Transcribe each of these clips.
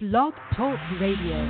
Blog Talk Radio.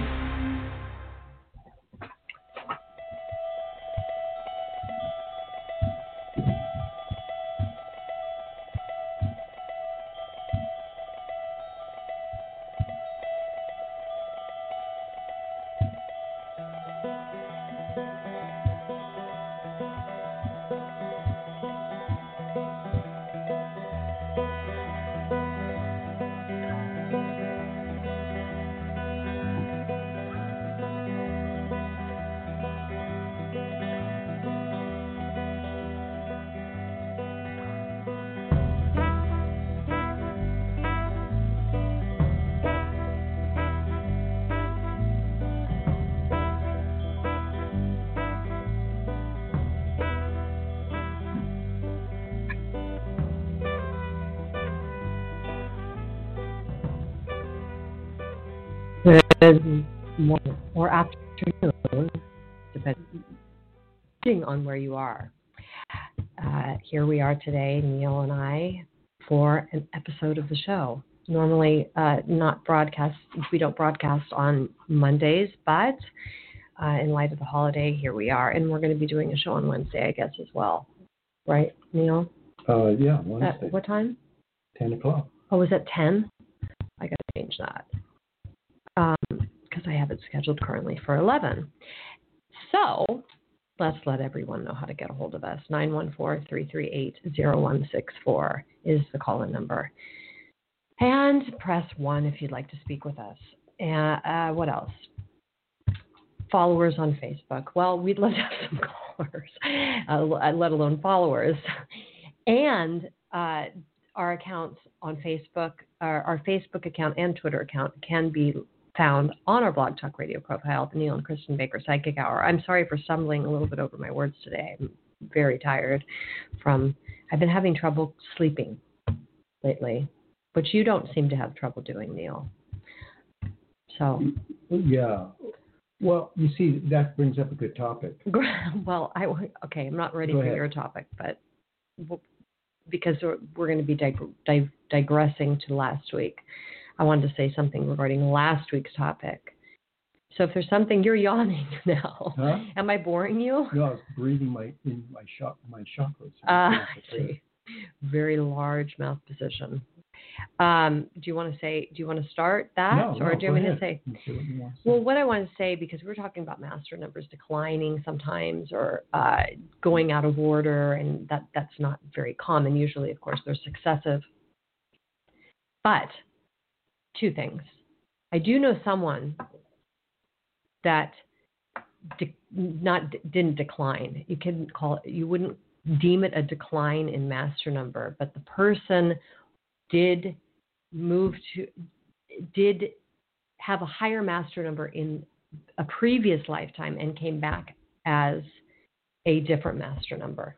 Good morning or afternoon, depending on where you are. Here we are today, Neil and I, for an episode of the show. Normally, not broadcast. We don't broadcast on Mondays, but in light of the holiday, here we are, and we're going to be doing a show on Wednesday, I guess, as well. Right, Neil? Yeah, Wednesday. What time? 10 o'clock. Oh, is it 10? I got to change that. Because I have it scheduled currently for 11. So let's let everyone know how to get a hold of us. 914-338-0164 is the call-in number. And press 1 if you'd like to speak with us. And what else? Followers on Facebook. Well, we'd love to have some callers, let alone followers. And our accounts on Facebook, our Facebook account and Twitter account can be found on our Blog Talk Radio profile, the Neil and Kristen Baker Psychic Hour. I'm sorry for stumbling a little bit over my words today. I'm very tired I've been having trouble sleeping lately, which you don't seem to have trouble doing, Neil. So. Yeah. Well, you see, that brings up a good topic. Well, I'm not ready for your topic, but because we're going to be digressing to last week. I wanted to say something regarding last week's topic. So if there's something, you're yawning now. Huh? Am I boring you? No, I was breathing in my chakras. See, very large mouth position. Do you want to start that? No, or do you want me to say? Well, what I want to say, because we're talking about master numbers declining sometimes or going out of order, and that's not very common. Usually, of course, they're successive. But two things. I do know someone that didn't decline. You wouldn't deem it a decline in master number, but the person did have a higher master number in a previous lifetime and came back as a different master number,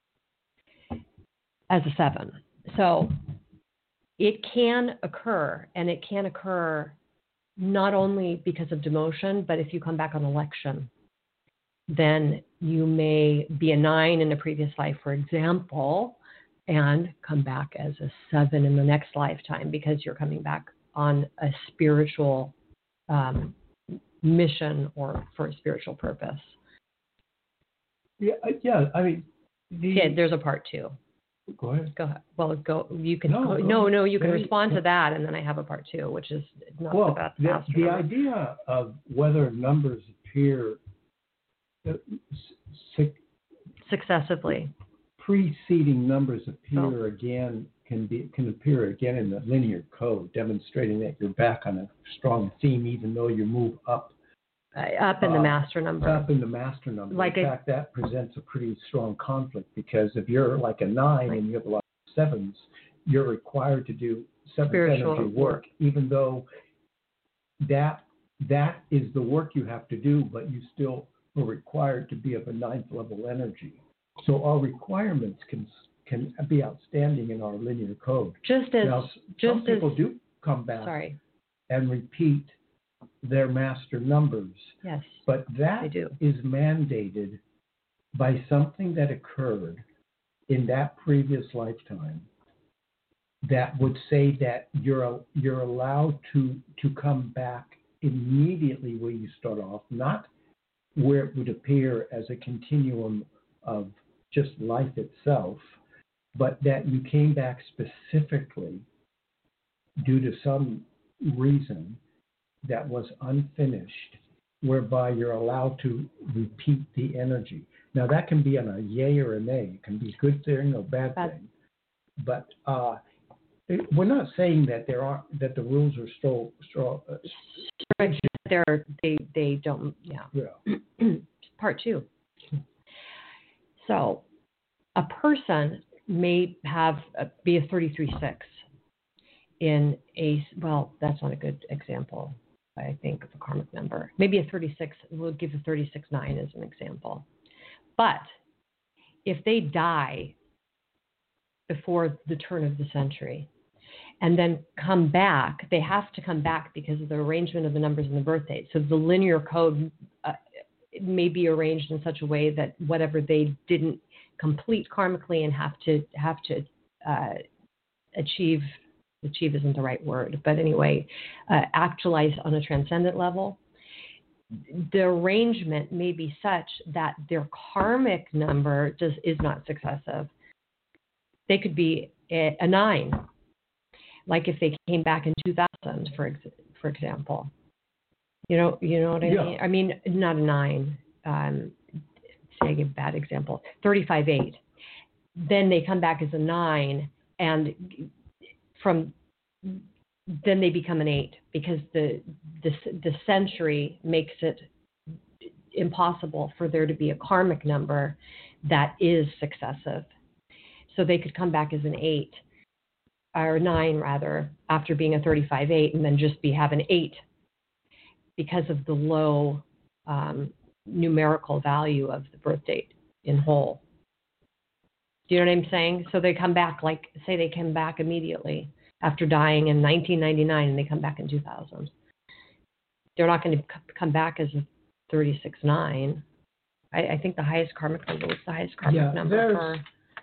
as a 7. So it can occur, and it can occur not only because of demotion, but if you come back on election, then you may be a 9 in a previous life, for example, and come back as a 7 in the next lifetime because you're coming back on a spiritual mission or for a spiritual purpose. Yeah. I mean, there's a part 2. Go ahead. Well, go. You can. You can respond to that, and then I have a part 2, which is not about the master the number. idea of whether numbers appear successively, preceding numbers appear again can appear again in the linear code, demonstrating that you're back on a strong theme, even though you move up. Up in the master number. Up in the master number. In fact, that presents a pretty strong conflict because if you're like a 9 and you have a lot of 7s, you're required to do 7th energy work, even though that is the work you have to do, but you still are required to be of a 9th level energy. So our requirements can be outstanding in our linear code. Some people do come back and repeat their master numbers. Yes, but that is mandated by something that occurred in that previous lifetime that would say that you're allowed to come back immediately where you start off, not where it would appear as a continuum of just life itself, but that you came back specifically due to some reason that was unfinished, whereby you're allowed to repeat the energy. Now, that can be on a yay or a nay. It can be a good thing or bad thing. But we're not saying that that the rules are still they don't. Yeah. Part 2. So, a person may be a 33-6 in a, well, that's not a good example, I think, of a karmic number. Maybe a 36. We'll give a 36-9 as an example. But if they die before the turn of the century and then come back, they have to come back because of the arrangement of the numbers and the birth date. So the linear code may be arranged in such a way that whatever they didn't complete karmically and have to achieve isn't the right word, but anyway, actualize on a transcendent level, the arrangement may be such that their karmic number is not successive. They could be a 9, like if they came back in 2000, for example. You know what I mean? I mean, not a 9. Say a bad example. 35-8. Then they come back as a 9, and then they become an 8 because the century makes it impossible for there to be a karmic number that is successive. So they could come back as an 8 or 9 rather after being a 35-8 and then just have an 8 because of the low numerical value of the birth date in whole. Do you know what I'm saying? So they come back, like, say they come back immediately after dying in 1999 and they come back in 2000. They're not going to come back as a 36-9. I think the highest karmic number was the highest karmic number for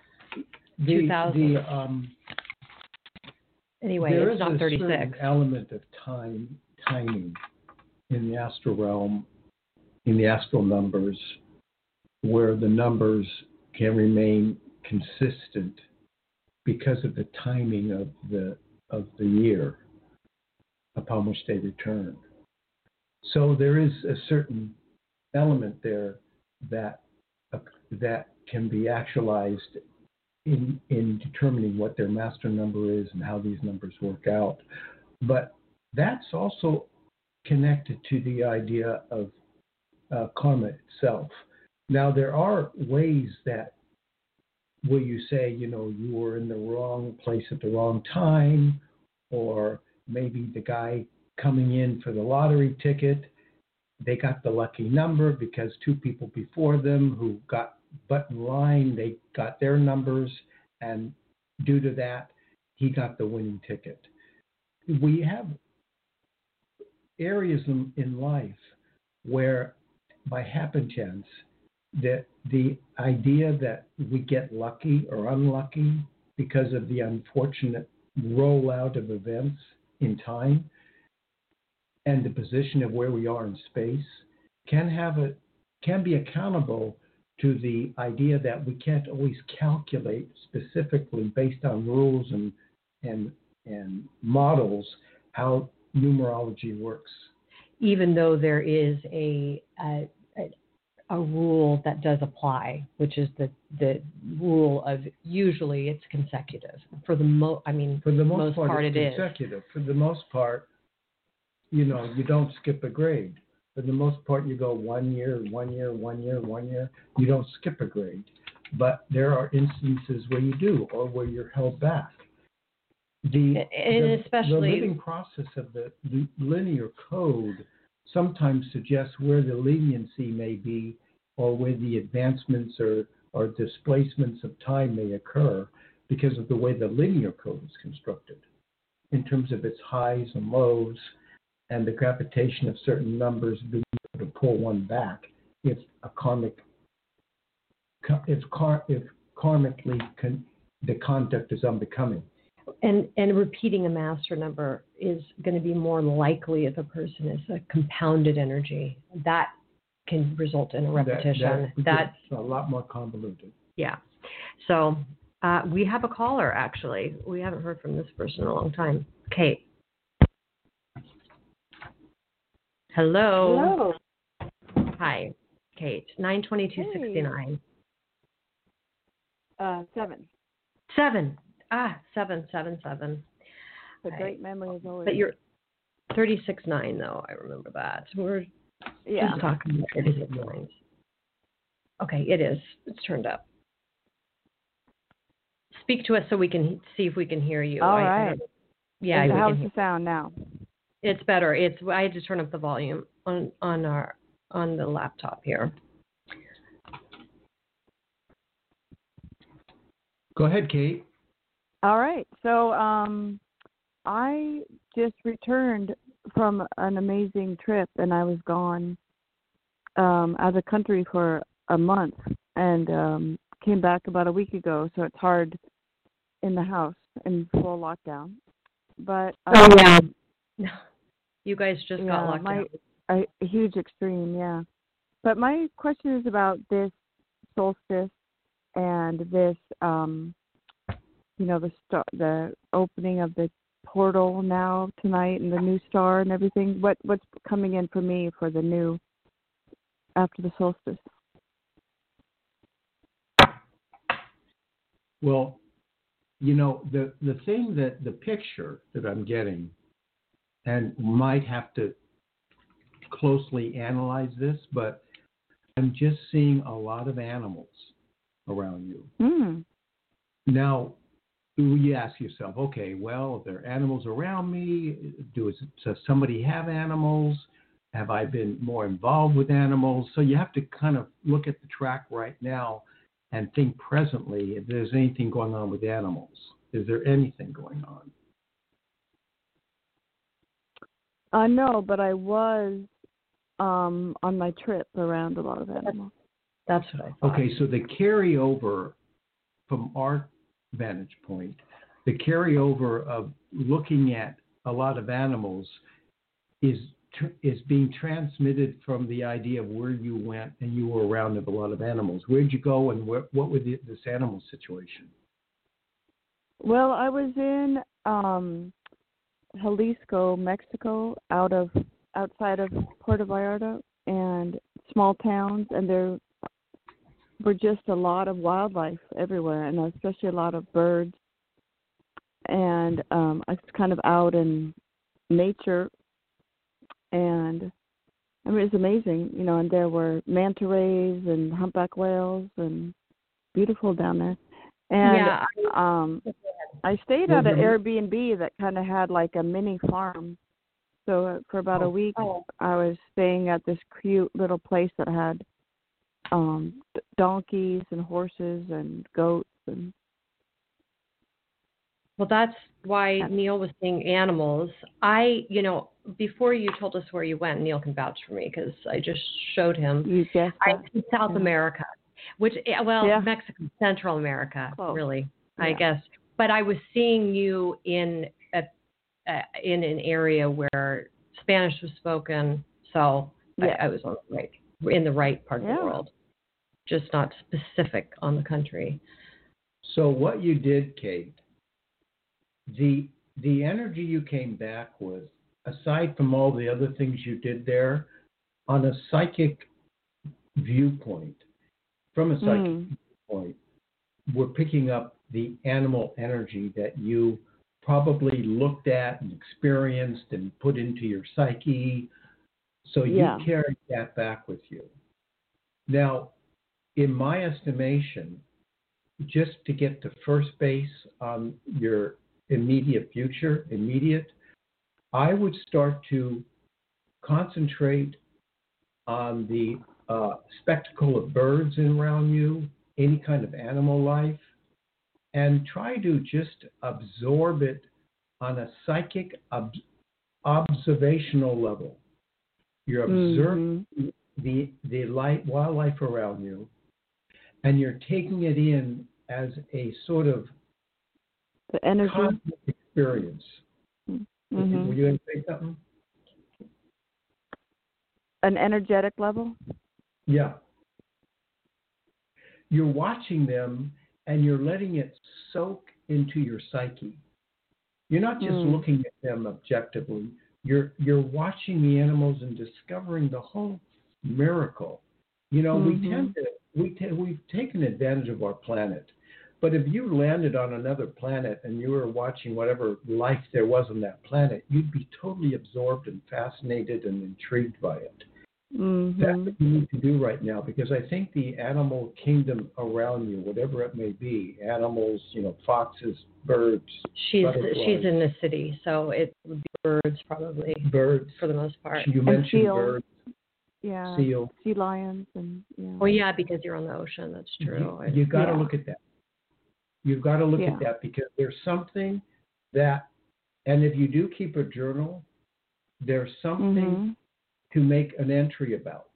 2000. Anyway, it's not 36. There is a certain element of timing in the astral realm, in the astral numbers, where the numbers can remain consistent because of the timing of the year upon which they return. So there is a certain element there that can be actualized in determining what their master number is and how these numbers work out. But that's also connected to the idea of karma itself. Now, there are ways that where you say, you were in the wrong place at the wrong time, or maybe the guy coming in for the lottery ticket, they got the lucky number because 2 people before them who got butt in line, they got their numbers, and due to that, he got the winning ticket. We have areas in life where, by happenstance, that the idea that we get lucky or unlucky because of the unfortunate rollout of events in time and the position of where we are in space can be accountable to the idea that we can't always calculate specifically based on rules and models how numerology works. Even though there is a rule that does apply, which is the rule of usually it's consecutive. For the most part, it's consecutive. For the most part, you don't skip a grade. For the most part, you go 1 year, 1 year, 1 year, 1 year. You don't skip a grade. But there are instances where you do, or where you're held back. The living process of the linear code sometimes suggests where the leniency may be, or where the advancements or displacements of time may occur because of the way the linear code is constructed in terms of its highs and lows and the gravitation of certain numbers being able to pull one back if karmically the conduct is unbecoming. and repeating a master number is going to be more likely if a person is a compounded energy. That can result in a repetition. That's a lot more convoluted. Yeah. So we have a caller, actually. We haven't heard from this person in a long time. Kate. Hello. Hi, Kate. 92269. 7. 7. 777. The great memory is always. But you're 36.9, though. I remember that. We're just talking about 36.9. Okay, it is. It's turned up. Speak to us so we can see if we can hear you. All right. Yeah. How's the sound now? It's better. I had to turn up the volume on the laptop here. Go ahead, Kate. All right. So I just returned from an amazing trip, and I was gone out of the country for a month, and came back about a week ago. So it's hard in the house in full lockdown. But you guys just got locked down. A huge extreme, yeah. But my question is about this solstice and this, the opening of the portal now tonight and the new star and everything. What's coming in for me for the new after the solstice? Well, the thing that the picture that I'm getting, and might have to closely analyze this, but I'm just seeing a lot of animals around you. Mm. Now, you ask yourself, okay, well, if there are animals around me, does somebody have animals? Have I been more involved with animals? So you have to kind of look at the track right now and think presently if there's anything going on with animals. Is there anything going on? No, but I was on my trip around a lot of animals. That's what I thought. Okay, so the carryover from our vantage point, the carryover of looking at a lot of animals is being transmitted from the idea of where you went and you were around a lot of animals. Where'd you go and what was this animal situation? Well, I was in Jalisco, Mexico, outside of Puerto Vallarta, and small towns, and there were just a lot of wildlife everywhere, and especially a lot of birds. And I was kind of out in nature, and I mean, it was amazing, and there were manta rays and humpback whales, and beautiful down there. And I stayed at an Airbnb that kind of had like a mini farm. So for about a week, I was staying at this cute little place that had donkeys and horses and goats. And well, that's why Neil was seeing animals. Before you told us where you went, Neil can vouch for me because I just showed him. You guessed that? In South America, Mexico, Central America, really, I guess. But I was seeing you in an area where Spanish was spoken, so I was in the right part of the world, just not specific on the country. So what you did, Kate, the energy you came back with, aside from all the other things you did there, on a psychic viewpoint, from a psychic viewpoint, we're picking up the animal energy that you probably looked at and experienced and put into your psyche. So you carried that back with you. Now, in my estimation, just to get to first base on your immediate future, I would start to concentrate on the spectacle of birds around you, any kind of animal life, and try to just absorb it on a psychic observational level. You're observing the wildlife around you, and you're taking it in as a sort of The energy. Cosmic experience. Mm-hmm. Were you going to say something? An energetic level? Yeah. You're watching them and you're letting it soak into your psyche. You're not just looking at them objectively. You're watching the animals and discovering the whole miracle. You know, we've taken advantage of our planet. But if you landed on another planet and you were watching whatever life there was on that planet, you'd be totally absorbed and fascinated and intrigued by it. Mm-hmm. That's what you need to do right now, because I think the animal kingdom around you, whatever it may be, animals, you know, foxes, birds. She's in the city, so it would be birds probably. Birds for the most part. You mentioned seals. birds. Yeah. Seal. Sea lions and yeah. Well, yeah, because you're on the ocean. That's true. You got to look at that. You've got to look at that, because there's something that, and if you do keep a journal, there's something to make an entry about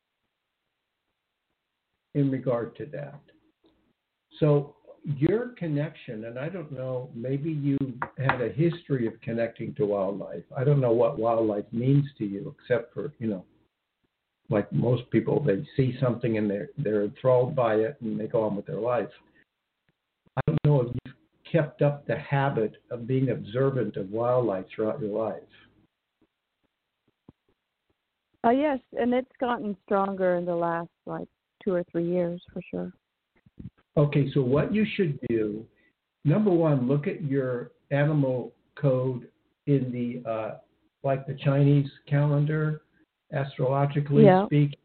in regard to that. So your connection, and I don't know, maybe you had a history of connecting to wildlife. I don't know what wildlife means to you, except for, you know, like most people, they see something and they're enthralled by it and they go on with their life. I don't know if you've kept up the habit of being observant of wildlife throughout your life. Yes, and it's gotten stronger in the last 2 or 3 years for sure. Okay, so what you should do, number one, look at your animal code in the like the Chinese calendar, astrologically speaking.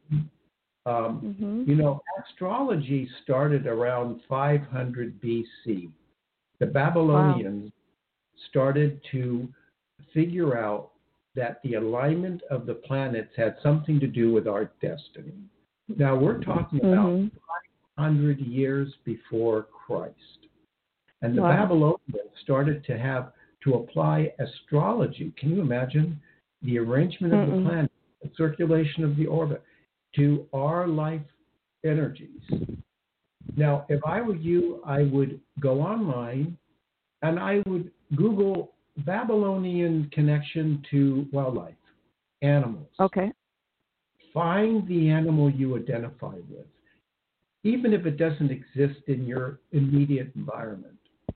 You know, astrology started around 500 BC. The Babylonians started to figure out that the alignment of the planets had something to do with our destiny. Now, we're talking about 500 years before Christ. And the Babylonians started to apply astrology. Can you imagine the arrangement of the planet, the circulation of the orbit, to our life energies? Now, if I were you, I would go online and I would Google Babylonian connection to wildlife, animals. Okay. Find the animal you identify with, even if it doesn't exist in your immediate environment.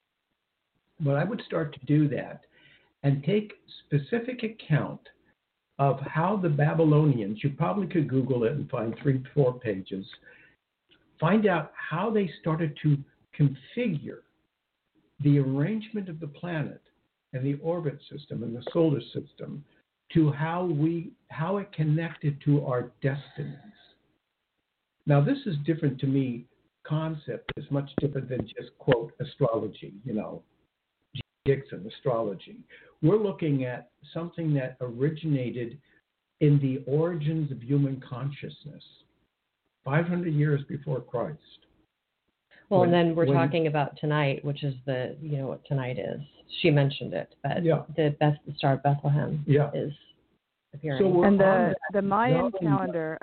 But I would start to do that and take specific account of how the Babylonians, you probably could Google it and find 3-4 pages, find out how they started to configure the arrangement of the planet and the orbit system and the solar system to how it connected to our destinies. Now, this is different to me. Concept is much different than just, quote, astrology, you know, Dixon astrology. We're looking at something that originated in the origins of human consciousness, 500 years before Christ. Well, and then we're talking about tonight, which is what tonight is. She mentioned it, but the Star of Bethlehem is appearing. So and the Mayan calendar,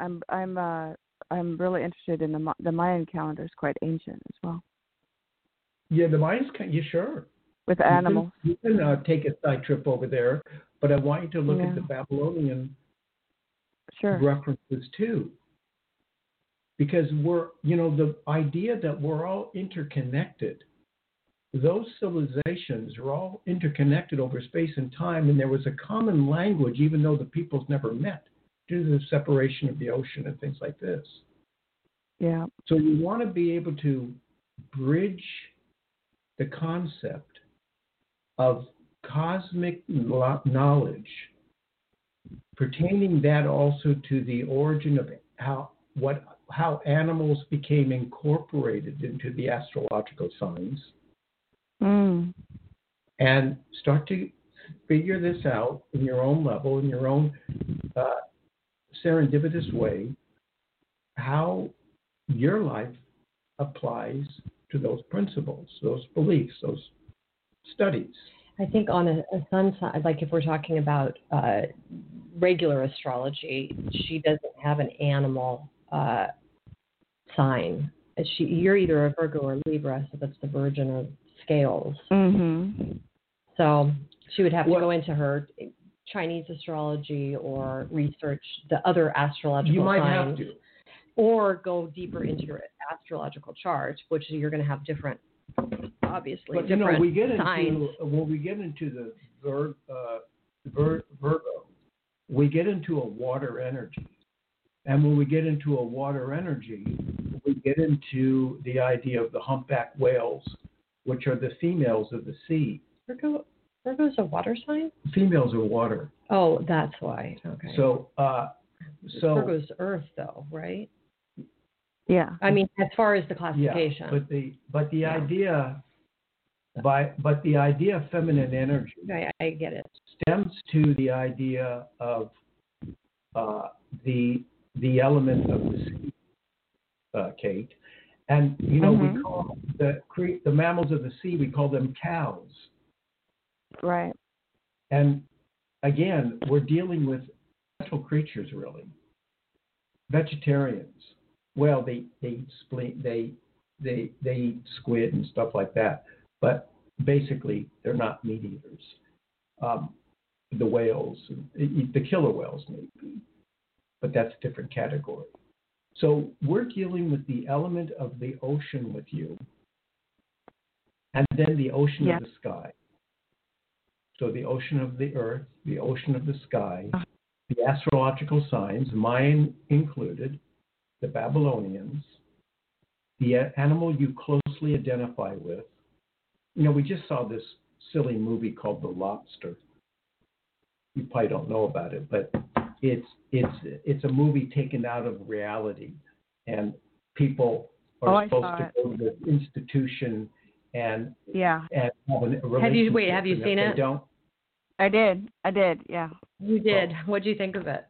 I'm really interested in the Mayan calendar. Is quite ancient as well. Yeah, the Mayans. You sure? With animals. You can take a side trip over there, but I want you to look at the Babylonian references too. Because the idea that we're all interconnected, those civilizations are all interconnected over space and time, and there was a common language, even though the peoples never met due to the separation of the ocean and things like this. Yeah. So you want to be able to bridge the concept of cosmic knowledge, pertaining that also to the origin of how animals became incorporated into the astrological signs, and start to figure this out in your own level, in your own serendipitous way, how your life applies to those principles, those beliefs, those studies. I think on a sun sign, like if we're talking about regular astrology, she doesn't have an animal sign. You're either a Virgo or Libra, so that's the Virgin or scales. Mm-hmm. So she would have to go into her Chinese astrology or research the other astrological You might signs, have to. or go deeper into your astrological chart, which you're going to have different, obviously, but, different we get signs. when we get into the Virgo, we get into a water energy. And when we get into a water energy, we get into the idea of the humpback whales, which are the females of the sea. Virgo's a water sign? Females are water. Oh, that's why. Okay. So Virgo's earth, though, right? Yeah. I mean, as far as the classification. Yeah, but the idea of feminine energy, I get it, stems to the idea of the element of the sea, Kate. And we call the mammals of the sea, we call them cows. Right. And again, we're dealing with special creatures, really. Vegetarians. Well, they eat squid and stuff like that, but basically they're not meat eaters. The whales, the killer whales maybe, but that's a different category. So we're dealing with the element of the ocean with you, and then the ocean of the sky. So the ocean of the earth, the ocean of the sky, the astrological signs, mine included, the Babylonians, the animal you closely identify with. We just saw this silly movie called The Lobster. You probably don't know about it, but it's a movie taken out of reality, and people are supposed to go to the institution and have a relationship. Have you seen it? Don't. I did. Yeah. You did. What did you think of it?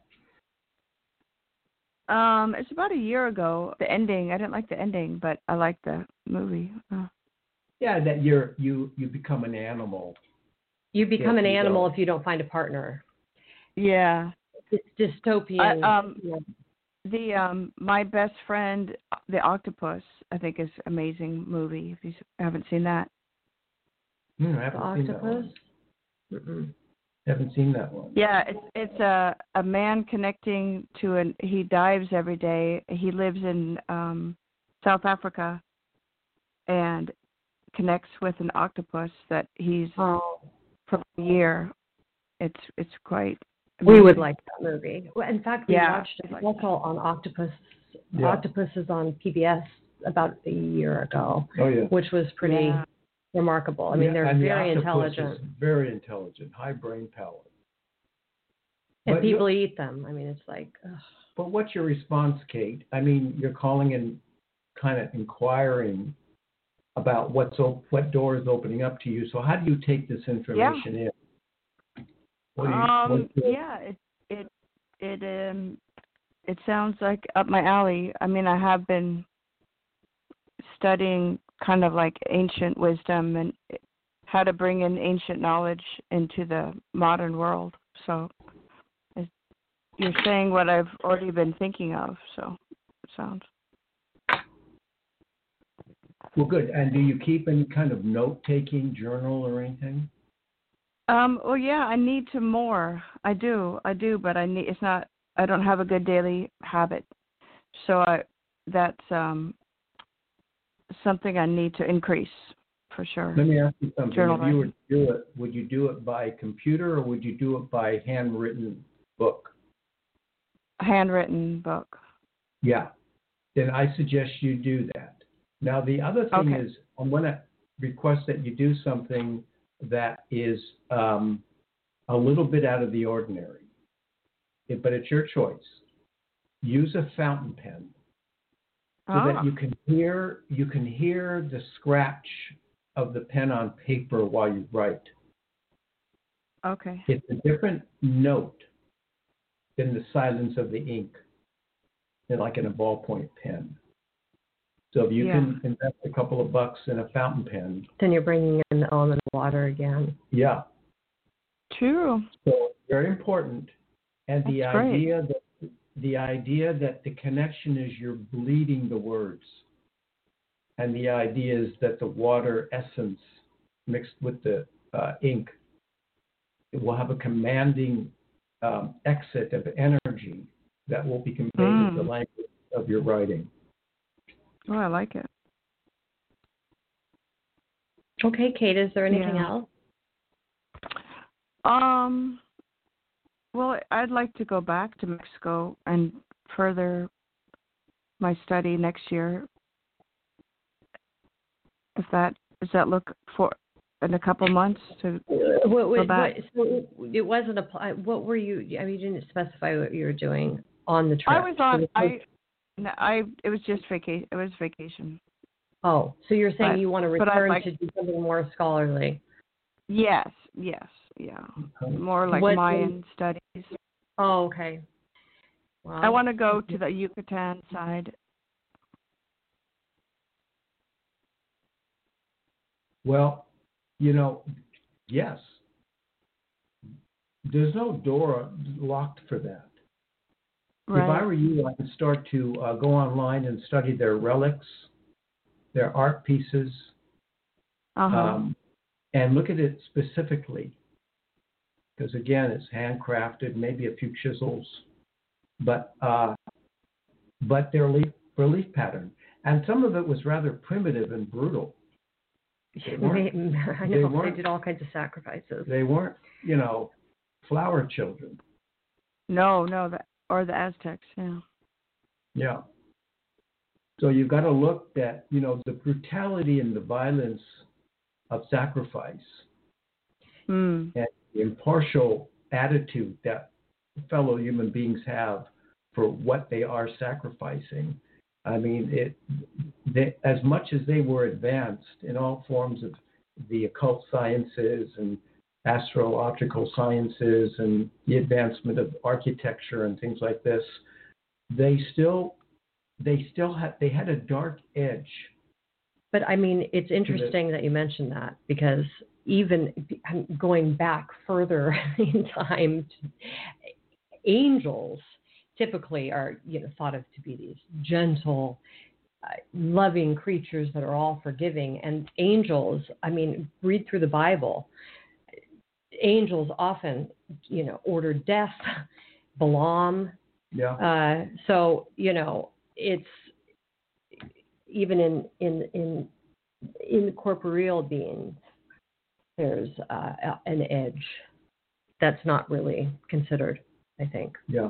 It's about a year ago. The ending, I didn't like the ending, but I liked the movie. Yeah, that you become an animal. You become an animal if you don't find a partner. Yeah. It's dystopian. My best friend, the octopus, I think is an amazing movie. If you haven't seen that. I haven't seen that one. Mm-mm. Haven't seen that one. Yeah, it's a man connecting to he dives every day. He lives in South Africa and connects with an octopus that he's for a year. It's quite amazing. We would like that movie. Well, in fact, we watched it also on Octopus. Yeah. Octopus is on PBS about a year ago. Oh yeah. Which was pretty remarkable. I mean, they're very intelligent. Very intelligent, high brain power. And people eat them. I mean, it's like. Ugh. But what's your response, Kate? I mean, you're calling and kind of inquiring about what door is opening up to you. So how do you take this information in? It sounds like up my alley. I mean, I have been studying kind of like ancient wisdom and how to bring in ancient knowledge into the modern world. So you're saying what I've already been thinking of, so it sounds. Well, good. And do you keep any kind of note-taking journal or anything? Well, yeah, I need to more. I do, but I don't have a good daily habit. So that's something I need to increase for sure. Let me ask you something. Journal if you were to do it, would you do it by computer or would you do it by handwritten book? Handwritten book. Yeah. Then I suggest you do that. Now, the other thing is I'm going to request that you do something that is a little bit out of the ordinary, but it's your choice. Use a fountain pen so that you can hear the scratch of the pen on paper while you write. Okay. It's a different note than the silence of the ink, like in a ballpoint pen. So if you can invest a couple of bucks in a fountain pen. Then you're bringing in the element of water again. Yeah. True. So very important. And the idea that the connection is you're bleeding the words. And the idea is that the water essence mixed with the ink, it will have a commanding exit of energy that will be conveyed with the language of your writing. Oh, I like it. Okay, Kate, is there anything else? Well, I'd like to go back to Mexico and further my study next year. Does that look for in a couple months to go back? So it wasn't what were you? I mean, you didn't specify what you were doing on the trip. I was on. It was just vacation. It was vacation. Oh, so you're saying you want to return to do something more scholarly? Yes, yeah. More like Mayan studies. Oh, okay. Well, I want to go to the Yucatan side. Well, yes. There's no door locked for that. Right. If I were you, I would start to go online and study their relics, their art pieces, and look at it specifically. Because again, it's handcrafted, maybe a few chisels, but their relief pattern, and some of it was rather primitive and brutal. I know they did all kinds of sacrifices. They weren't, flower children. No, or the Aztecs, yeah. Yeah. So you've got to look at, the brutality and the violence of sacrifice and the impartial attitude that fellow human beings have for what they are sacrificing. I mean, as much as they were advanced in all forms of the occult sciences and astrological sciences and the advancement of architecture and things like this, they had a dark edge. But I mean, it's interesting that you mentioned that, because even going back further in time, angels typically are thought of to be these gentle, loving creatures that are all forgiving. And angels, I mean, read through the Bible. Angels often, order death. Balaam. Yeah. So it's even in corporeal beings, there's an edge that's not really considered, I think. Yeah.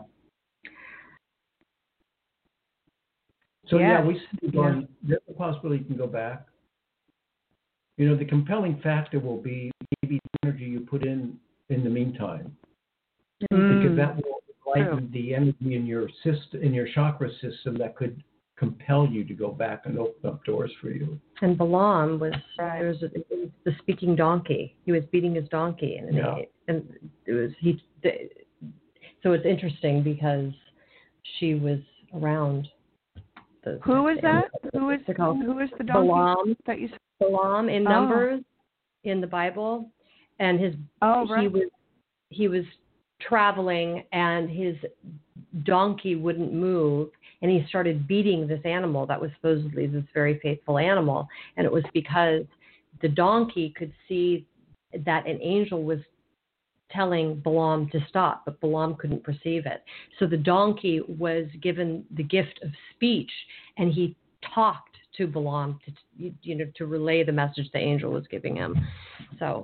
So we see going. There's a possibility you can go back. The compelling factor will be maybe the energy you put in the meantime, because that will lighten the energy in your system, in your chakra system, that could compel you to go back and open up doors for you. And Balaam was the speaking donkey. He was beating his donkey, and it was So it's interesting because she was around. Who was that? Who was the donkey? Balaam. That you said? Balaam in Numbers in the Bible, and he was traveling, and his donkey wouldn't move, and he started beating this animal that was supposedly this very faithful animal, and it was because the donkey could see that an angel was telling Balaam to stop, but Balaam couldn't perceive it. So the donkey was given the gift of speech, and he talked to Balaam to relay the message the angel was giving him. So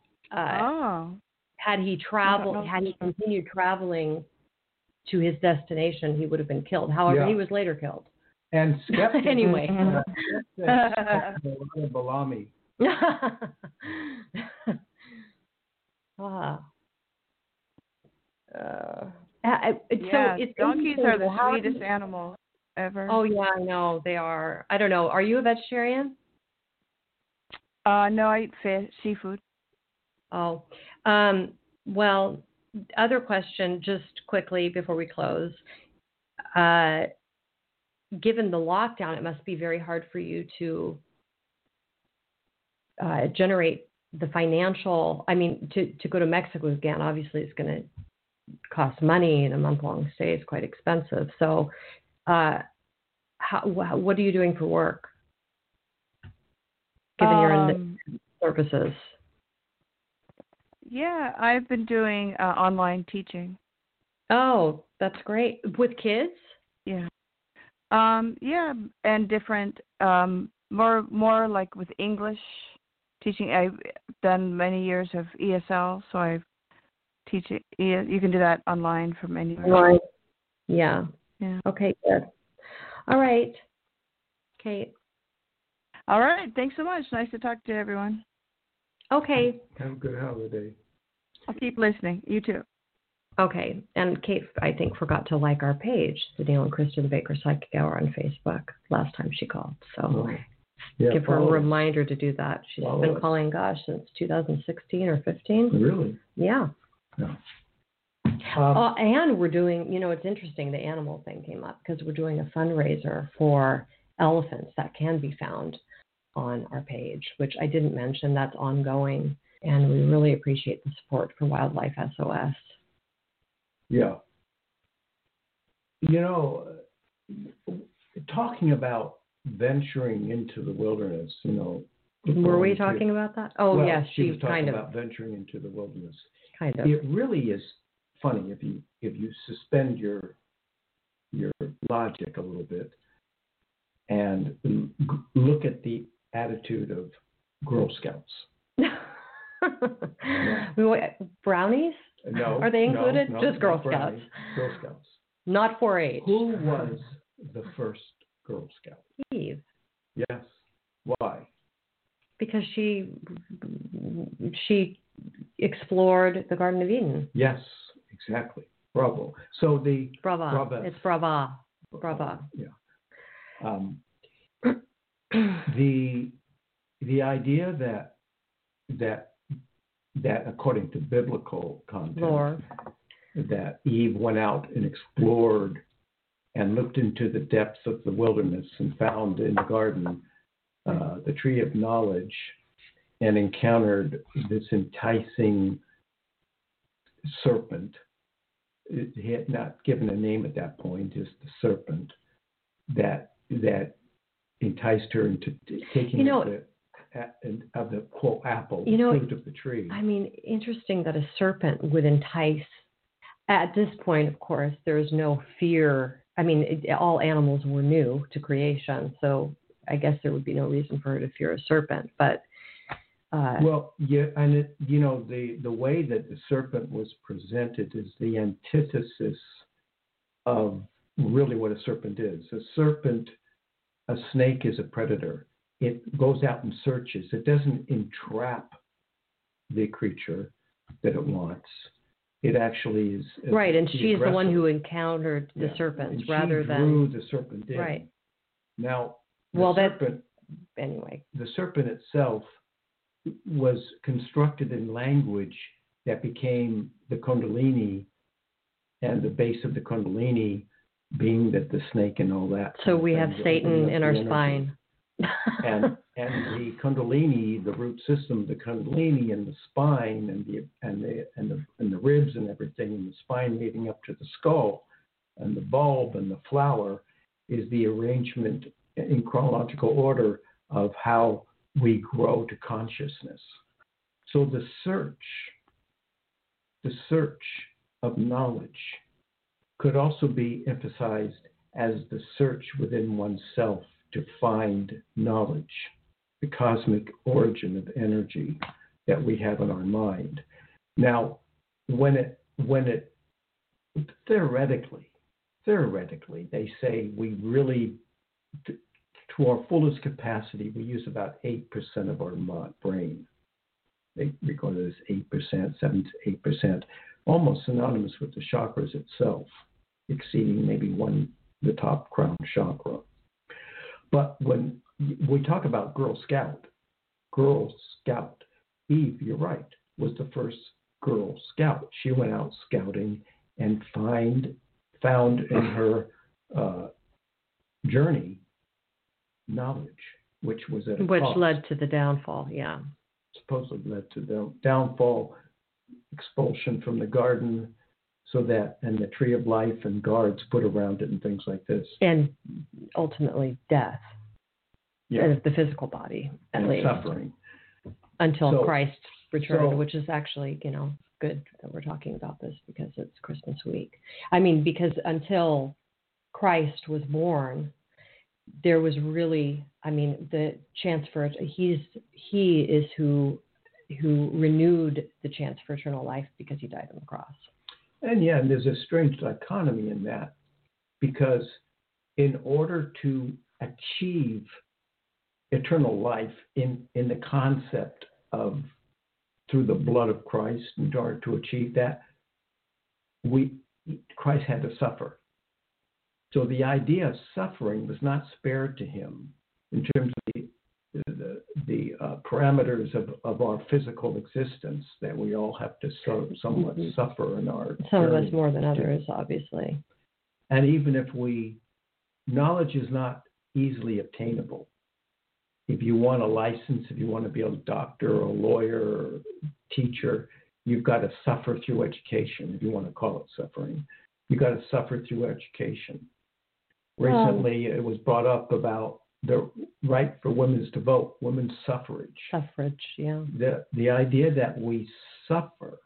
had he continued traveling to his destination, he would have been killed. However, he was later killed. And skeptics, anyway. Balami. Donkeys are the sweetest animals ever. Oh yeah, I know they are. I don't know. Are you a vegetarian? No, I eat fish, seafood. Oh, well. Other question, just quickly before we close. Given the lockdown, it must be very hard for you to generate the financial. I mean, to go to Mexico again, obviously, it's going to cost money, and a month-long stay is quite expensive. So, what are you doing for work? Given you're in services? Yeah, I've been doing online teaching. Oh, that's great. With kids? Yeah. Yeah, and different, more like with English teaching. I've done many years of ESL, so I teach it. You can do that online from anywhere. Right. Yeah. Yeah. Okay, good. All right, Kate. All right. Thanks so much. Nice to talk to everyone. Okay. Have a good holiday. I'll keep listening. You too. Okay, and Kate, I think, forgot to like our page, the Neil and Kristen Baker Psychic Hour on Facebook, last time she called. So give her a reminder to do that. She's been calling, gosh, since 2016 or 15. Really? Yeah. No. And we're doing, it's interesting, the animal thing came up because we're doing a fundraiser for elephants that can be found on our page, which I didn't mention. That's ongoing, and we really appreciate the support for Wildlife SOS. Yeah. Talking about venturing into the wilderness, Were we talking about that? Oh, well, yes. She was talking about venturing into the wilderness. Kind of. It really is funny if you suspend your logic a little bit and look at the attitude of Girl Scouts. Brownies? No. Are they included? No, just Girl Scouts. Brownies, Girl Scouts. Not 4-H. Who was the first Girl Scout? Eve. Yes. Why? Because she explored the Garden of Eden. Yes, exactly. Bravo. So the Brava. It's brava. Brava. Yeah. The idea that according to biblical content, Lore, that Eve went out and explored and looked into the depths of the wilderness and found in the garden the tree of knowledge and encountered this enticing serpent. He had not given a name at that point, just the serpent that enticed her into taking of the quote apple, the fruit of the tree. I mean, interesting that a serpent would entice. At this point, of course, there is no fear. I mean, all animals were new to creation, so I guess there would be no reason for her to fear a serpent. But well, yeah, and the way that the serpent was presented is the antithesis of really what a serpent is. A snake is a predator. It goes out and searches. It doesn't entrap the creature that it wants. It actually is right, and she's the one who encountered the serpents rather than drew the serpent in. Right. Now, anyway, the serpent itself was constructed in language that became the Kundalini, and the base of the Kundalini being that the snake and all that. So we have Satan in our spine. and the Kundalini, the root system, the Kundalini and the spine and the ribs and everything, and the spine leading up to the skull, and the bulb and the flower is the arrangement in chronological order of how we grow to consciousness. So the search of knowledge could also be emphasized as the search within oneself to find knowledge, the cosmic origin of energy that we have in our mind. Now, when it theoretically, they say we really, to our fullest capacity, we use about 8% of our brain. They record it as 8%, 7 to 8%, almost synonymous with the chakras itself, exceeding maybe the top crown chakra. But when we talk about Girl Scout, Eve, you're right, was the first Girl Scout. She went out scouting and found in her journey knowledge, which led to the downfall. Yeah, supposedly led to the downfall, expulsion from the garden, and the tree of life and guards put around it and things like this, and ultimately death. Yeah, of the physical body, at least suffering. until Christ returned, which is actually, good that we're talking about this because it's Christmas week. I mean, because until Christ was born, there was really, the chance for it. He is who renewed the chance for eternal life because he died on the cross. And there's a strange dichotomy in that, because in order to achieve eternal life in the concept of through the blood of Christ, in order to achieve that, Christ had to suffer. So the idea of suffering was not spared to him in terms of the parameters of our physical existence, that we all have to somewhat suffer in our Some of us more than others, obviously. And even if knowledge is not easily obtainable. If you want a license, if you want to be a doctor or a lawyer or teacher, you've got to suffer through education, if you want to call it suffering. You've got to suffer through education. Recently, it was brought up about the right for women to vote, women's suffrage. Suffrage, yeah. The idea that we suffer,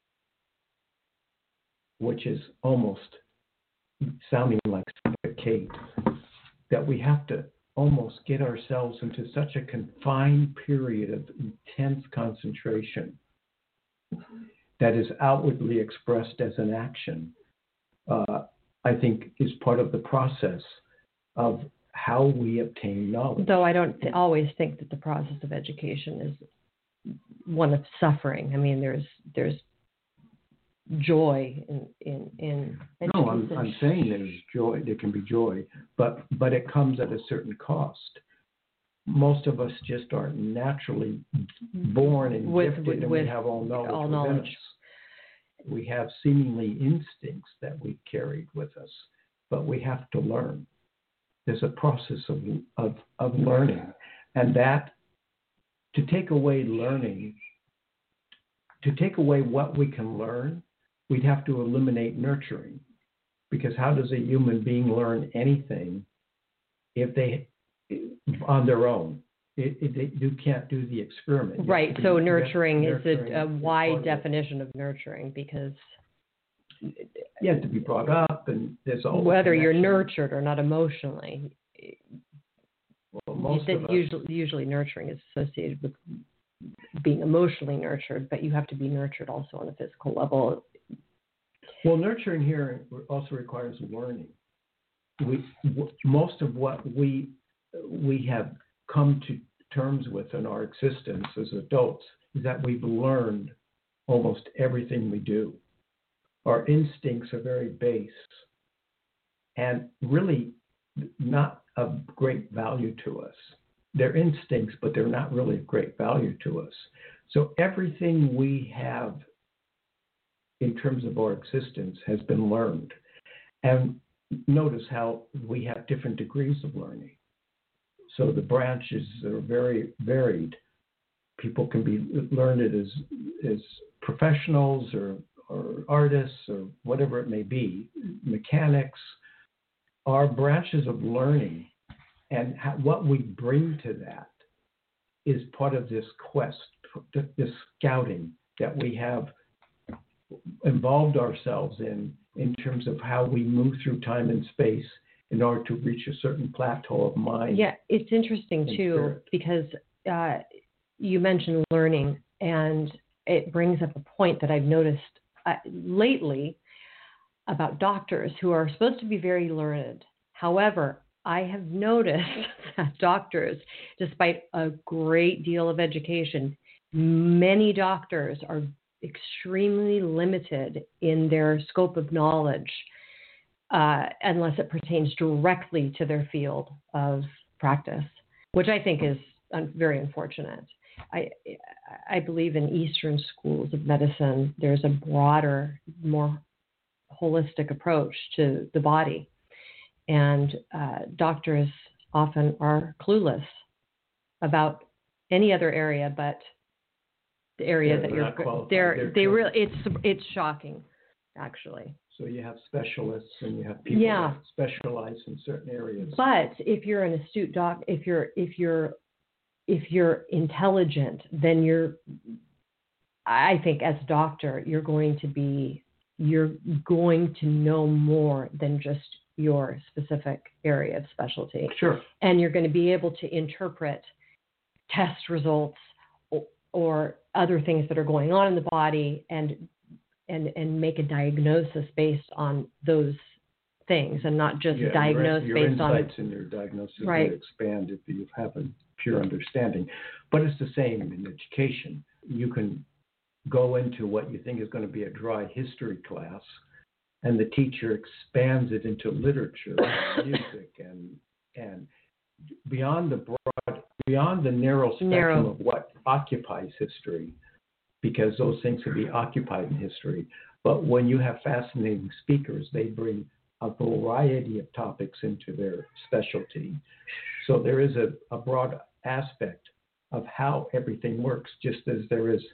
which is almost sounding like suffocate, that we have to almost get ourselves into such a confined period of intense concentration that is outwardly expressed as an action, I think is part of the process of how we obtain knowledge. Though I don't always think that the process of education is one of suffering. I mean, there's joy in education. No, I'm saying there's joy. There can be joy, but it comes at a certain cost. Most of us just are naturally born and gifted, and we have all knowledge within us. We have seemingly instincts that we've carried with us, but we have to learn. There's a process of learning, and that to take away learning, to take away what we can learn, we'd have to eliminate nurturing, because how does a human being learn anything if they on their own? You can't do the experiment. Right. So nurturing is a wide definition of nurturing, because you have to be brought up, and there's all whether you're nurtured or not emotionally. Well, usually nurturing is associated with being emotionally nurtured, but you have to be nurtured also on a physical level. Well, nurturing here also requires learning. Most of what we have come to terms with in our existence as adults is that we've learned almost everything we do. Our instincts are very base and really not of great value to us. They're instincts, but they're not really of great value to us. So everything we have in terms of our existence has been learned. And notice how we have different degrees of learning. So the branches are very varied. People can be learned as professionals or artists or whatever it may be, mechanics. Our branches of learning and what we bring to that is part of this quest, this scouting that we have involved ourselves in terms of how we move through time and space in order to reach a certain plateau of mind. Yeah, it's interesting too, because you mentioned learning, and it brings up a point that I've noticed lately about doctors who are supposed to be very learned. However, I have noticed that doctors, despite a great deal of education, many doctors are extremely limited in their scope of knowledge, unless it pertains directly to their field of practice, which I think is very unfortunate. I believe in Eastern schools of medicine, there's a broader, more holistic approach to the body. And doctors often are clueless about any other area but the area that it's shocking, actually. So you have specialists and you have people that specialize in certain areas. But if you're an astute if you're if you're intelligent, then I think as a doctor, you're going to know more than just your specific area of specialty. Sure. And you're going to be able to interpret test results or other things that are going on in the body and make a diagnosis based on those things, and not just diagnose your based on... Your insights and your diagnosis right. will expand if you have a pure understanding. But it's the same in education. You can go into what you think is going to be a dry history class, and the teacher expands it into literature, music, and beyond the narrow spectrum of what occupies history, because those things can be occupied in history. But when you have fascinating speakers, they bring a variety of topics into their specialty. So there is a broad aspect of how everything works, just as there is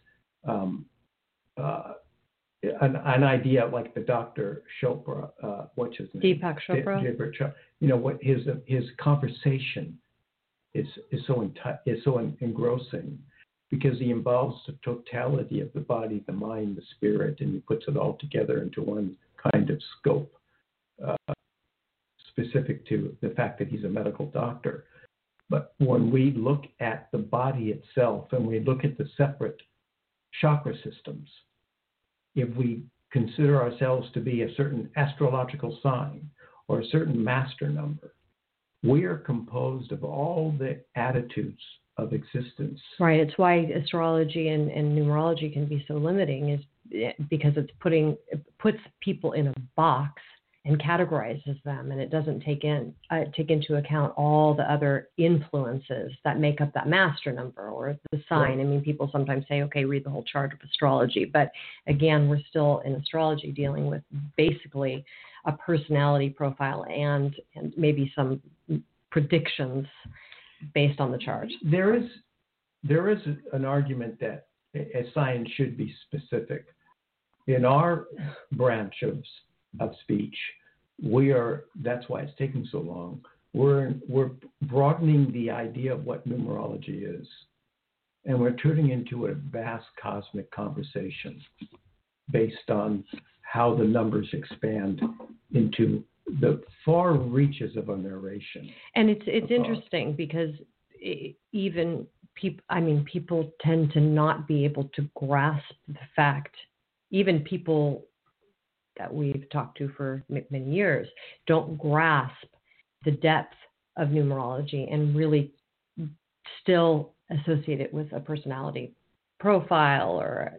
an idea like the Dr. Chopra, what's his name? Deepak Chopra. What his conversation is so engrossing, because he involves the totality of the body, the mind, the spirit, and he puts it all together into one kind of scope, specific to the fact that he's a medical doctor. But when we look at the body itself and we look at the separate chakra systems, if we consider ourselves to be a certain astrological sign or a certain master number, we are composed of all the attitudes of existence. Right. It's why astrology and numerology can be so limiting, is because it puts people in a box and categorizes them, and it doesn't take into account all the other influences that make up that master number or the sign. Right. I mean, people sometimes say, okay, read the whole chart of astrology, but again, we're still in astrology dealing with basically a personality profile and maybe some predictions based on the chart. There is an argument that a science should be specific. In our branch of speech, that's why it's taking so long. We're broadening the idea of what numerology is, and we're turning into a vast cosmic conversation based on how the numbers expand into the far reaches of a narration. And it's interesting because even people tend to not be able to grasp the fact, even people that we've talked to for many years don't grasp the depth of numerology and really still associate it with a personality profile or,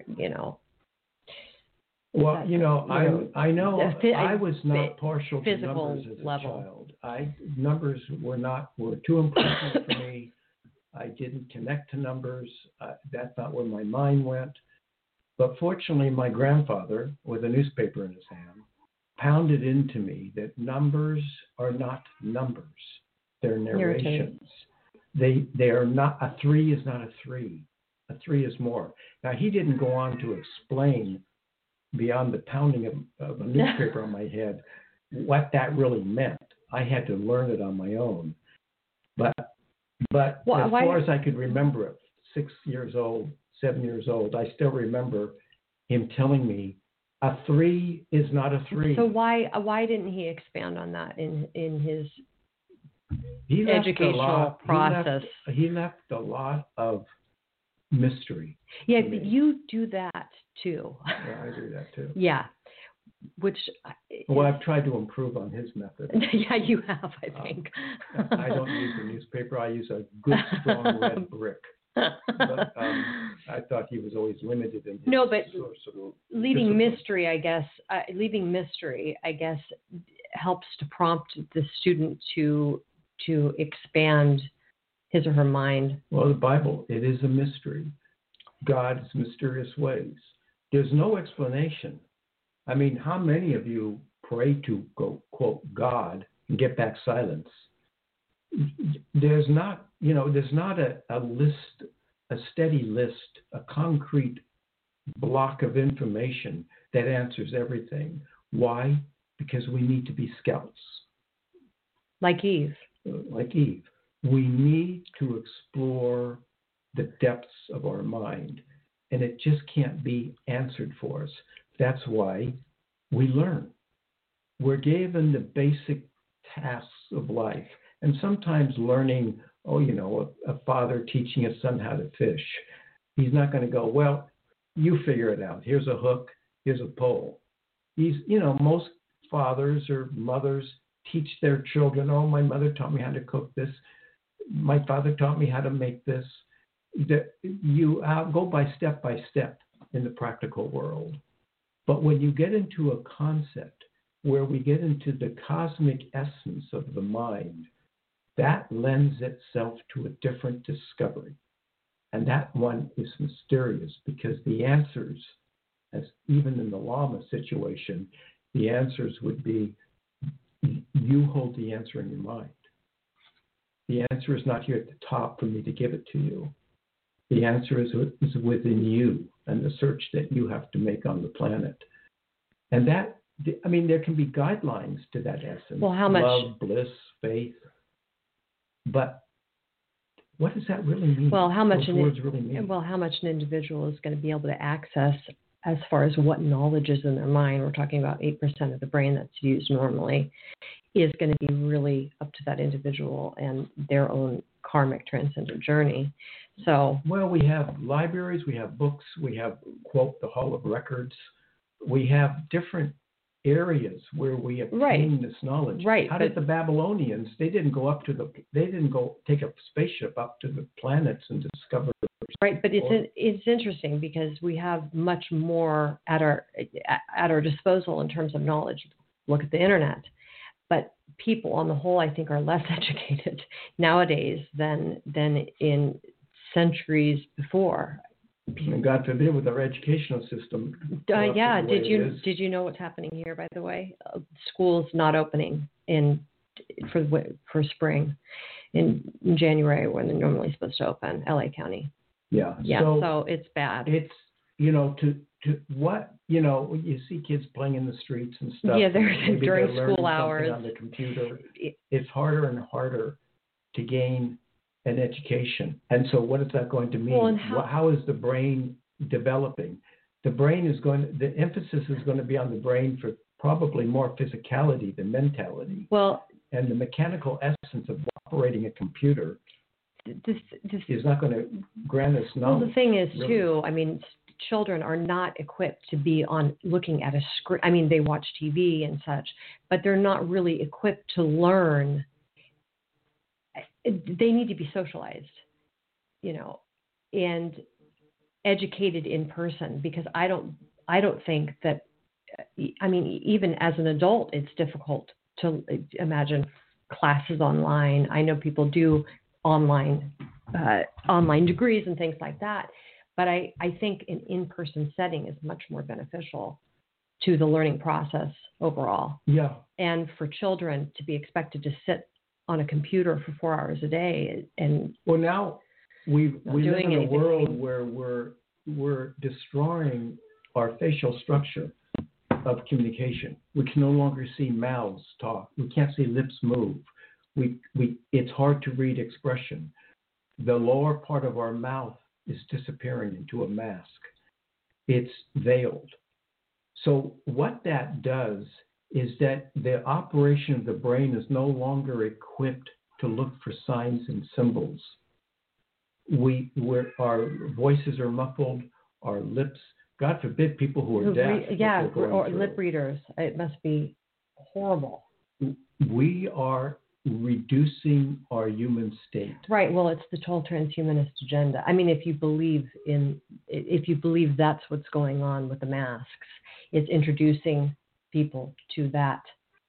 Well, I know I was not partial to numbers as a child. Numbers were too impersonal for me. I didn't connect to numbers. That's not where my mind went. But fortunately, my grandfather, with a newspaper in his hand, pounded into me that numbers are not numbers. They're narrations. They are not, a 3 is not a 3. A 3 is more. Now, he didn't go on to explain beyond the pounding of a newspaper on my head what that really meant. I had to learn it on my own. But as far as I could remember it, 6 years old, 7 years old, I still remember him telling me a 3 is not a 3. So why didn't he expand on that in his educational process? He left a lot of mystery. Yeah, but you do that too. Yeah, I do that too. Yeah. Which... Well, I've tried to improve on his method. Yeah, you have, I think. I don't use a newspaper. I use a good, strong red brick. But I thought he was always limited in his source of leaving mystery, I guess, helps to prompt the student to expand his or her mind. Well, the Bible, it is a mystery. God's mysterious ways. There's no explanation. I mean, how many of you pray to, quote, God and get back silence? There's not a list, a steady list, a concrete block of information that answers everything. Why? Because we need to be scouts. Like Eve. Like Eve. We need to explore the depths of our mind, and it just can't be answered for us. That's why we learn. We're given the basic tasks of life, and sometimes learning, a father teaching his son how to fish. He's not going to go, well, you figure it out. Here's a hook, here's a pole. Most fathers or mothers teach their children, oh, my mother taught me how to cook this. My father taught me how to make this. You go by step in the practical world. But when you get into a concept where we get into the cosmic essence of the mind, that lends itself to a different discovery. And that one is mysterious because the answers, as even in the Lama situation, the answers would be, you hold the answer in your mind. The answer is not here at the top for me to give it to you. The answer is within you and the search that you have to make on the planet. And there can be guidelines to that essence. Well, how much? Love, bliss, faith. But what does that really mean? Well, how much words really mean? Well, how much an individual is going to be able to access as far as what knowledge is in their mind. We're talking about 8% of the brain that's used normally, is going to be really up to that individual and their own karmic transcendent journey. So, well, we have libraries, we have books, we have, quote, the Hall of Records. We have different areas where we obtain this knowledge. Right. How did the Babylonians? They didn't go take a spaceship up to the planets and discover. Right, but it's interesting because we have much more at our disposal in terms of knowledge. Look at the internet. But people on the whole, I think, are less educated nowadays than in centuries before. And God forbid, with our educational system. Yeah. Did you know what's happening here? By the way, schools not opening for spring in January when they're normally supposed to open. LA County. Yeah. Yeah. So it's bad. It's to what you see kids playing in the streets and stuff. Yeah, during school hours on the computer. It's harder and harder to gain an education. And so what is that going to mean? Well, how is the brain developing? The emphasis is going to be on the brain for probably more physicality than mentality. Well, and the mechanical essence of operating a computer is not going to grant us knowledge. Well, the thing is, really. too, children are not equipped to be looking at a screen. They watch TV and such, but they're not really equipped to learn. They need to be socialized, and educated in person, because I don't think that, even as an adult, it's difficult to imagine classes online. I know people do online degrees and things like that, but I think an in-person setting is much more beneficial to the learning process overall. Yeah. And for children to be expected to sit on a computer for 4 hours a day and now we live in a world where we're destroying our facial structure of communication. We can no longer see mouths talk. We can't see lips move. It's hard to read expression. The lower part of our mouth is disappearing into a mask. It's veiled. So what that does is that the operation of the brain is no longer equipped to look for signs and symbols. Our voices are muffled, our lips, God forbid, people who are deaf. Or lip readers. It must be horrible. We are reducing our human state. Right. Well, it's the total transhumanist agenda. If you believe that's what's going on with the masks, it's introducing people to that,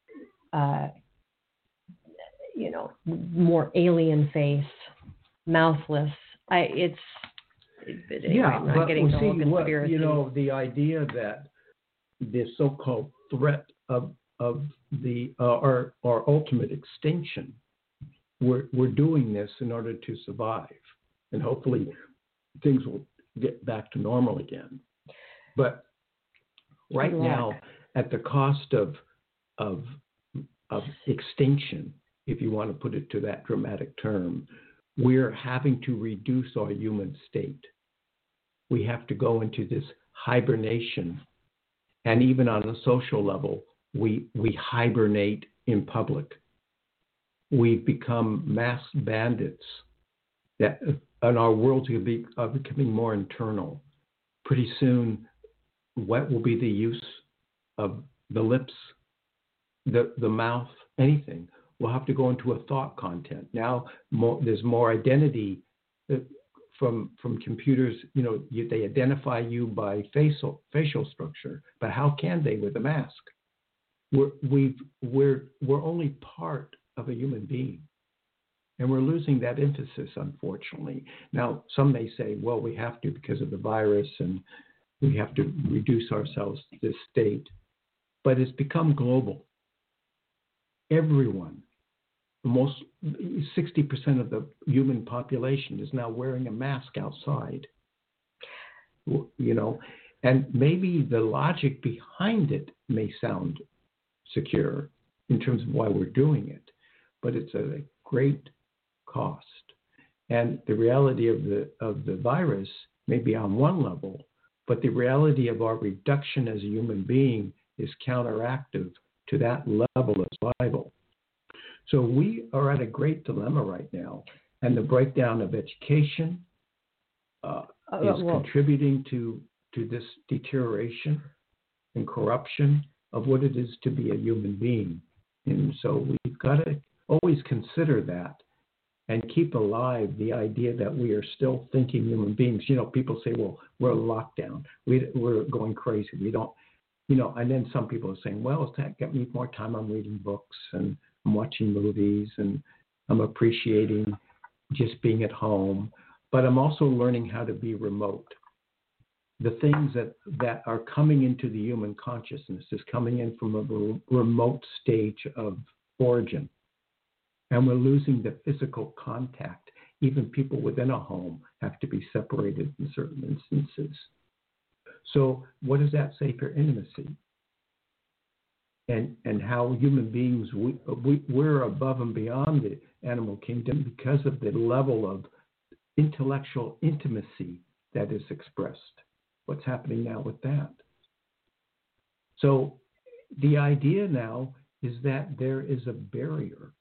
more alien face, mouthless. I'm not getting the whole conspiracy. The idea that the so-called threat of our ultimate extinction, we're doing this in order to survive, and hopefully things will get back to normal again. But right now, at the cost of extinction, if you want to put it to that dramatic term, we're having to reduce our human state. We have to go into this hibernation. And even on a social level, we hibernate in public. We've become mass bandits, and our worlds are becoming more internal. Pretty soon, what will be the use of the lips, the mouth, anything? We'll have to go into a thought content. Now there's more identity from computers. They identify you by facial structure, but how can they with a mask? We're only part of a human being, and we're losing that emphasis, unfortunately. Now, some may say, well, we have to because of the virus, and we have to reduce ourselves to this state, but it's become global. Everyone, almost 60% of the human population is now wearing a mask outside. And maybe the logic behind it may sound secure in terms of why we're doing it, but it's at a great cost. And the reality of the virus may be on one level, but the reality of our reduction as a human being is counteractive to that level of survival. So we are at a great dilemma right now, and the breakdown of education is contributing to this deterioration and corruption of what it is to be a human being. And so we've got to always consider that and keep alive the idea that we are still thinking human beings. People say, well, we're locked down. We're going crazy. We don't, and then some people are saying, well, it's that got me more time. I'm reading books and I'm watching movies and I'm appreciating just being at home, but I'm also learning how to be remote. The things that are coming into the human consciousness is coming in from a remote stage of origin. And we're losing the physical contact. Even people within a home have to be separated in certain instances. So what does that say for intimacy? And how human beings, we're above and beyond the animal kingdom because of the level of intellectual intimacy that is expressed. What's happening now with that? So the idea now is that there is a barrier.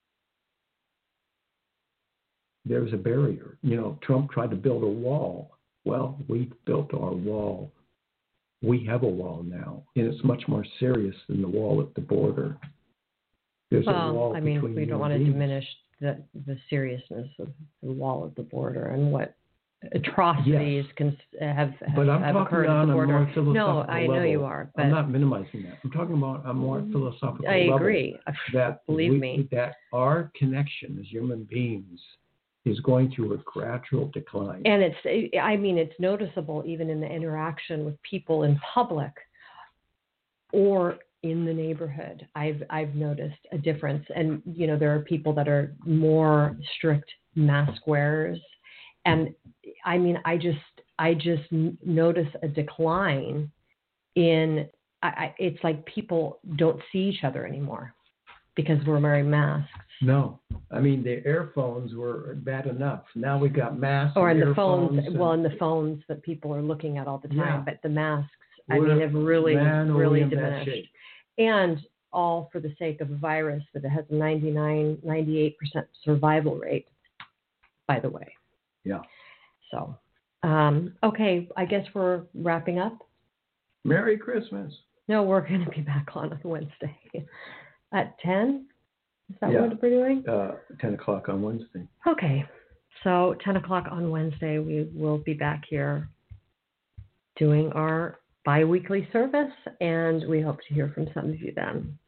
There's a barrier. Trump tried to build a wall. Well, we've built our wall. We have a wall now, and it's much more serious than the wall at the border. There's a wall between we don't want to diminish the seriousness of the wall at the border and what atrocities have but I'm occurred talking at the on border. a more philosophical No, I know level. you are. But I'm not minimizing that. I'm talking about a more philosophical level. I agree. Believe me. That our connection as human beings is going through a gradual decline. And it's noticeable even in the interaction with people in public or in the neighborhood. I've noticed a difference. And, there are people that are more strict mask wearers. And I just notice a decline in, it's like people don't see each other anymore because we're wearing masks. No, the earphones were bad enough. Now we got masks. Or in the phones. in the phones that people are looking at all the time. Yeah. But the masks, have really diminished. And all for the sake of a virus that has a 98% survival rate, by the way. Yeah. So, okay, I guess we're wrapping up. Merry Christmas. No, we're going to be back on Wednesday at 10. Is that what we're doing? 10 o'clock on Wednesday. Okay. So 10 o'clock on Wednesday, we will be back here doing our bi-weekly service, and we hope to hear from some of you then.